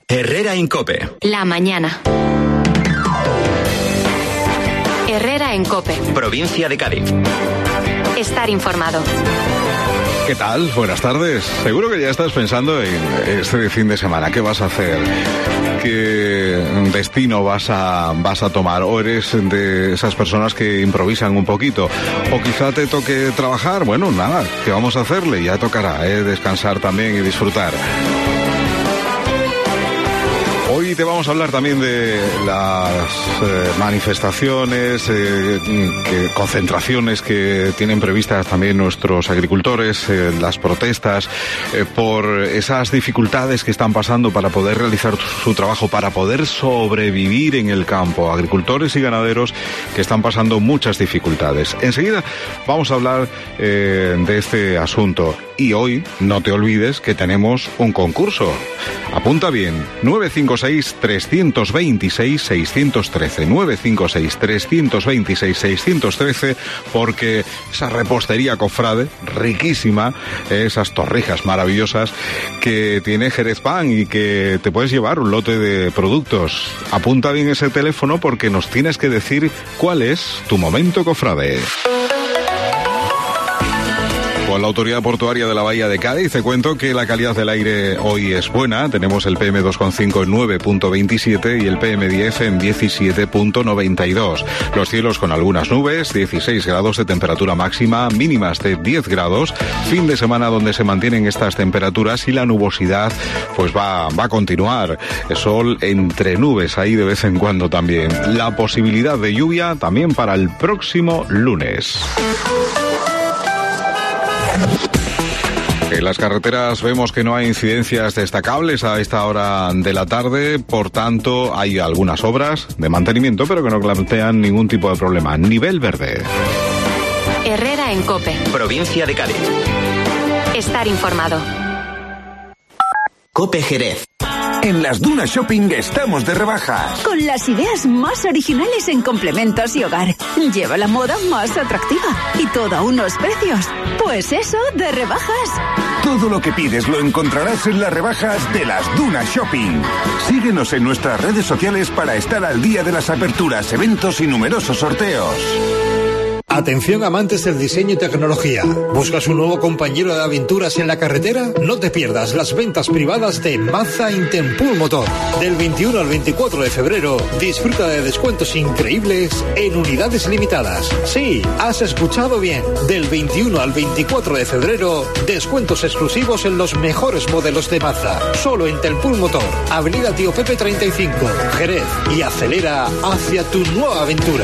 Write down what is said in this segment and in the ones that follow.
Herrera en COPE. La mañana. Herrera en COPE. Provincia de Cádiz. Estar informado. ¿Qué tal? Buenas tardes. Seguro que ya estás pensando en este fin de semana. ¿Qué vas a hacer? ¿Qué destino vas a tomar? ¿O eres de esas personas que improvisan un poquito? ¿O quizá te toque trabajar? Bueno, nada, ¿qué vamos a hacerle? Ya tocará, descansar también y disfrutar. Hoy te vamos a hablar también de las manifestaciones, concentraciones que tienen previstas también nuestros agricultores, las protestas por esas dificultades que están pasando para poder realizar su trabajo, para poder sobrevivir en el campo. Agricultores y ganaderos que están pasando muchas dificultades. Enseguida vamos a hablar de este asunto. Y hoy, no te olvides que tenemos un concurso. Apunta bien, 956-326-613, 956-326-613, porque esa repostería Cofrade, riquísima, esas torrijas maravillosas que tiene Jerez Pan y que te puedes llevar un lote de productos. Apunta bien ese teléfono porque nos tienes que decir cuál es tu momento Cofrade. Con la Autoridad Portuaria de la Bahía de Cádiz te cuento que la calidad del aire hoy es buena. Tenemos el PM2,5 en 9.27 y el PM10 en 17.92. Los cielos con algunas nubes, 16 grados de temperatura máxima, mínimas de 10 grados. Fin de semana donde se mantienen estas temperaturas y la nubosidad pues va a continuar. El sol entre nubes ahí de vez en cuando también. La posibilidad de lluvia también para el próximo lunes. En las carreteras vemos que no hay incidencias destacables a esta hora de la tarde, por tanto hay algunas obras de mantenimiento, pero que no plantean ningún tipo de problema. Nivel verde. Herrera en COPE. Provincia de Cádiz. Estar informado. COPE Jerez. En las Dunas Shopping estamos de rebajas. Con las ideas más originales en complementos y hogar. Lleva la moda más atractiva. Y todo a unos precios. Pues eso, de rebajas. Todo lo que pides lo encontrarás en las rebajas de las Dunas Shopping. Síguenos en nuestras redes sociales para estar al día de las aperturas, eventos y numerosos sorteos. Atención amantes del diseño y tecnología. ¿Buscas un nuevo compañero de aventuras en la carretera? No te pierdas las ventas privadas de Mazda Interpool Motor. Del 21 al 24 de febrero, disfruta de descuentos increíbles en unidades limitadas. Sí, has escuchado bien. Del 21 al 24 de febrero, descuentos exclusivos en los mejores modelos de Mazda. Solo en Interpool Motor, Avenida Tío Pepe 35, Jerez. Y acelera hacia tu nueva aventura.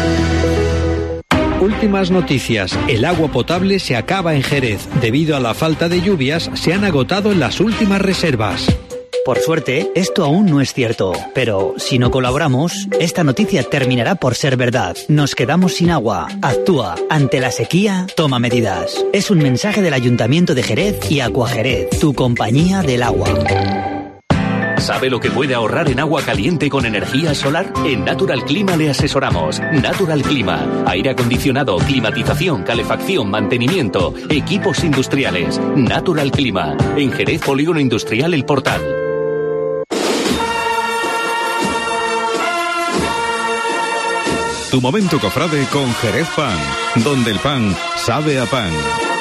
Últimas noticias. El agua potable se acaba en Jerez. Debido a la falta de lluvias, se han agotado las últimas reservas. Por suerte, esto aún no es cierto. Pero si no colaboramos, esta noticia terminará por ser verdad. Nos quedamos sin agua. Actúa. Ante la sequía, toma medidas. Es un mensaje del Ayuntamiento de Jerez y Acuajerez, tu compañía del agua. ¿Sabe lo que puede ahorrar en agua caliente con energía solar? En Natural Clima le asesoramos. Natural Clima. Aire acondicionado, climatización, calefacción, mantenimiento, equipos industriales. Natural Clima. En Jerez, Polígono Industrial El Portal. Tu momento Cofrade con Jerez Pan, donde el pan sabe a pan.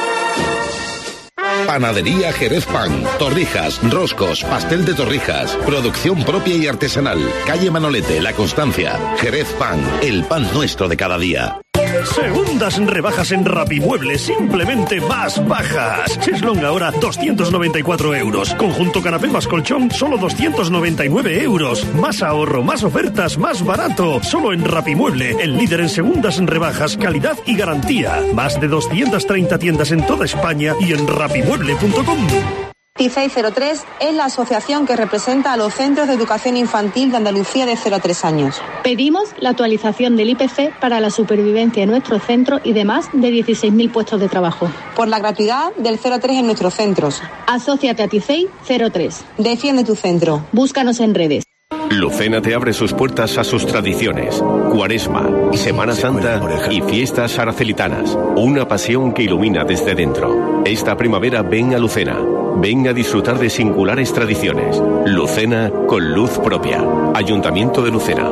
Panadería Jerez Pan, torrijas, roscos, pastel de torrijas, producción propia y artesanal. Calle Manolete, La Constancia. Jerez Pan, el pan nuestro de cada día. Segundas rebajas en Rapimueble, simplemente más bajas. Cheslong ahora 294 euros. Conjunto canapé más colchón, solo 299 euros. Más ahorro, más ofertas, más barato. Solo en Rapimueble, el líder en segundas rebajas, calidad y garantía. Más de 230 tiendas en toda España y en rapimueble.com. CICEI 03 es la asociación que representa a los centros de educación infantil de Andalucía de 0 a 3 años. Pedimos la actualización del IPC para la supervivencia en nuestros centros y de más de 16.000 puestos de trabajo. Por la gratuidad del 0 a 3 en nuestros centros. Asóciate a CICEI 03. Defiende tu centro. Búscanos en redes. Lucena te abre sus puertas a sus tradiciones. Cuaresma, Semana Santa y fiestas aracelitanas. Una pasión que ilumina desde dentro. Esta primavera ven a Lucena. Ven a disfrutar de singulares tradiciones. Lucena con luz propia. Ayuntamiento de Lucena.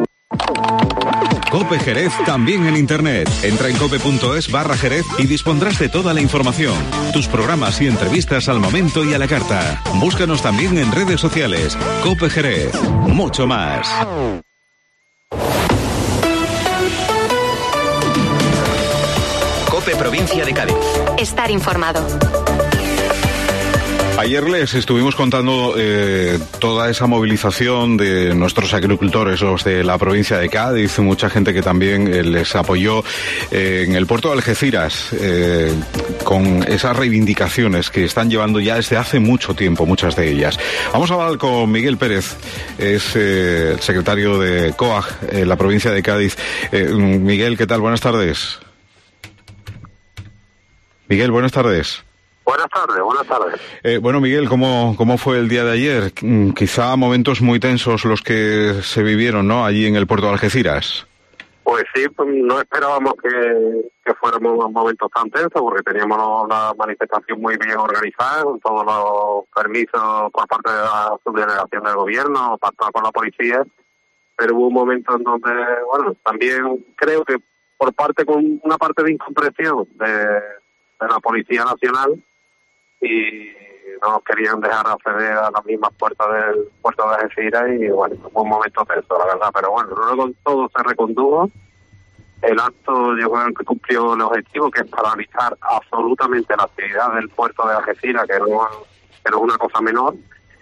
COPE Jerez también en Internet. Entra en cope.es/Jerez y dispondrás de toda la información. Tus programas y entrevistas al momento y a la carta. Búscanos también en redes sociales. COPE Jerez. Mucho más. COPE Provincia de Cádiz. Estar informado. Ayer les estuvimos contando toda esa movilización de nuestros agricultores, los de la provincia de Cádiz, mucha gente que también les apoyó en el puerto de Algeciras, con esas reivindicaciones que están llevando ya desde hace mucho tiempo, muchas de ellas. Vamos a hablar con Miguel Pérez, es el secretario de COAG en la provincia de Cádiz. Miguel, ¿qué tal? Buenas tardes. Miguel, buenas tardes. Buenas tardes. Bueno, Miguel, ¿cómo fue el día de ayer? Quizá momentos muy tensos los que se vivieron, ¿no?, allí en el puerto de Algeciras. Pues sí, pues no esperábamos que fuéramos momentos tan tensos, porque teníamos la manifestación muy bien organizada, con todos los permisos por parte de la subdelegación del gobierno, pactado con la policía, pero hubo un momento en donde, bueno, también creo que con una parte de incomprensión de la Policía Nacional, y no nos querían dejar acceder a las mismas puertas del puerto de Algeciras, y bueno, fue un momento tenso, la verdad, pero bueno, luego todo se recondujo. El acto yo creo que cumplió el objetivo, que es paralizar absolutamente la actividad del puerto de Algeciras, que no es una cosa menor,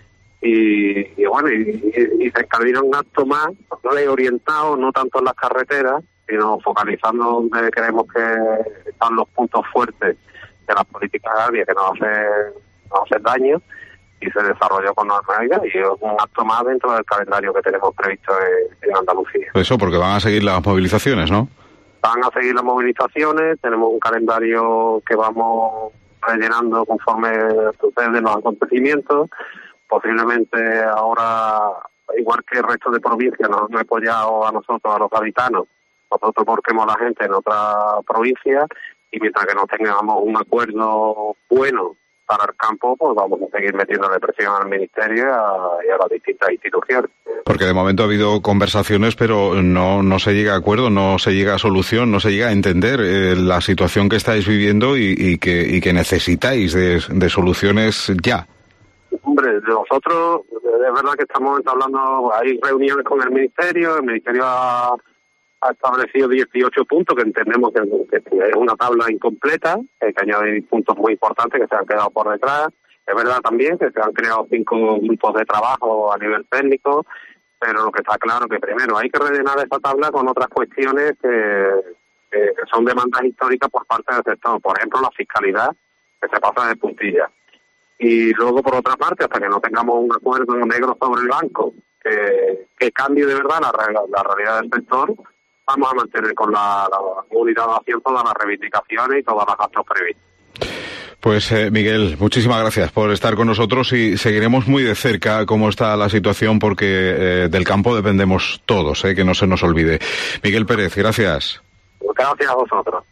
y bueno, y se encargaron un acto más reorientado, no tanto en las carreteras, sino focalizando donde creemos que están los puntos fuertes de las políticas agrarias que nos hacen daño, y se desarrolló con normalidad, y es un acto más dentro del calendario que tenemos previsto en Andalucía. Eso, porque van a seguir las movilizaciones, ¿no? Van a seguir las movilizaciones, tenemos un calendario que vamos rellenando conforme suceden los acontecimientos. Posiblemente ahora, igual que el resto de provincias nos han apoyado a nosotros, a los gaditanos, nosotros busquemos a la gente en otra provincia, y mientras que no tengamos un acuerdo bueno para el campo, pues vamos a seguir metiéndole presión al Ministerio y a las distintas instituciones. Porque de momento ha habido conversaciones, pero no se llega a acuerdo, no se llega a solución, no se llega a entender la situación que estáis viviendo y que necesitáis de soluciones ya. Hombre, nosotros, es verdad que estamos entablando, hay reuniones con el Ministerio ha establecido 18 puntos, que entendemos que es una tabla incompleta, que añade puntos muy importantes que se han quedado por detrás. Es verdad también que se han creado 5 grupos de trabajo a nivel técnico, pero lo que está claro que primero hay que rellenar esa tabla con otras cuestiones que son demandas históricas por parte del sector. Por ejemplo, la fiscalidad, que se pasa de puntilla. Y luego, por otra parte, hasta que no tengamos un acuerdo negro sobre el banco que cambie de verdad la realidad del sector, vamos a mantener con la unidad de acción todas las reivindicaciones y todas las gastos previstos. Pues Miguel, muchísimas gracias por estar con nosotros, y seguiremos muy de cerca cómo está la situación, porque del campo dependemos todos, que no se nos olvide. Miguel Pérez, gracias. Gracias a vosotros.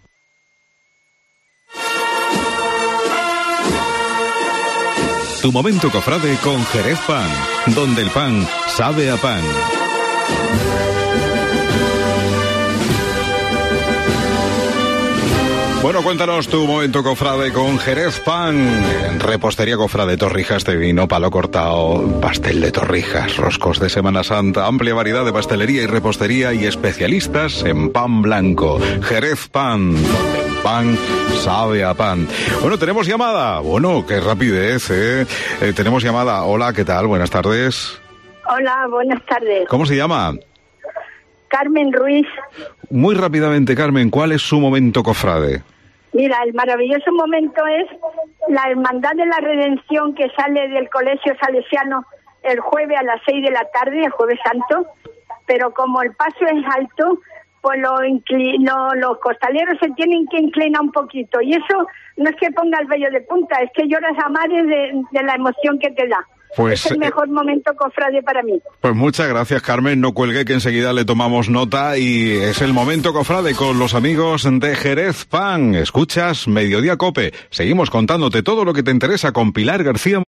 Tu momento cofrade con Jerez Pan, donde el pan sabe a pan. Bueno, cuéntanos tu momento cofrade con Jerez Pan. Repostería Cofrade, torrijas de vino, palo cortado, pastel de torrijas, roscos de Semana Santa, amplia variedad de pastelería y repostería, y especialistas en pan blanco. Jerez Pan, donde el pan sabe a pan. Bueno, tenemos llamada. Bueno, qué rapidez, tenemos llamada. Hola, ¿qué tal? Buenas tardes. Hola, buenas tardes. ¿Cómo se llama? Carmen Ruiz. Muy rápidamente, Carmen, ¿cuál es su momento cofrade? Mira, el maravilloso momento es la Hermandad de la Redención, que sale del Colegio Salesiano el jueves a las 6 de la tarde, el Jueves Santo, pero como el paso es alto, pues los costaleros se tienen que inclinar un poquito, y eso no es que ponga el vello de punta, es que lloras a mares de la emoción que te da. Pues, es el mejor momento, cofrade, para mí. Pues muchas gracias, Carmen. No cuelgue, que enseguida le tomamos nota, y es el momento, cofrade, con los amigos de Jerez Pan. Escuchas Mediodía Cope. Seguimos contándote todo lo que te interesa con Pilar García.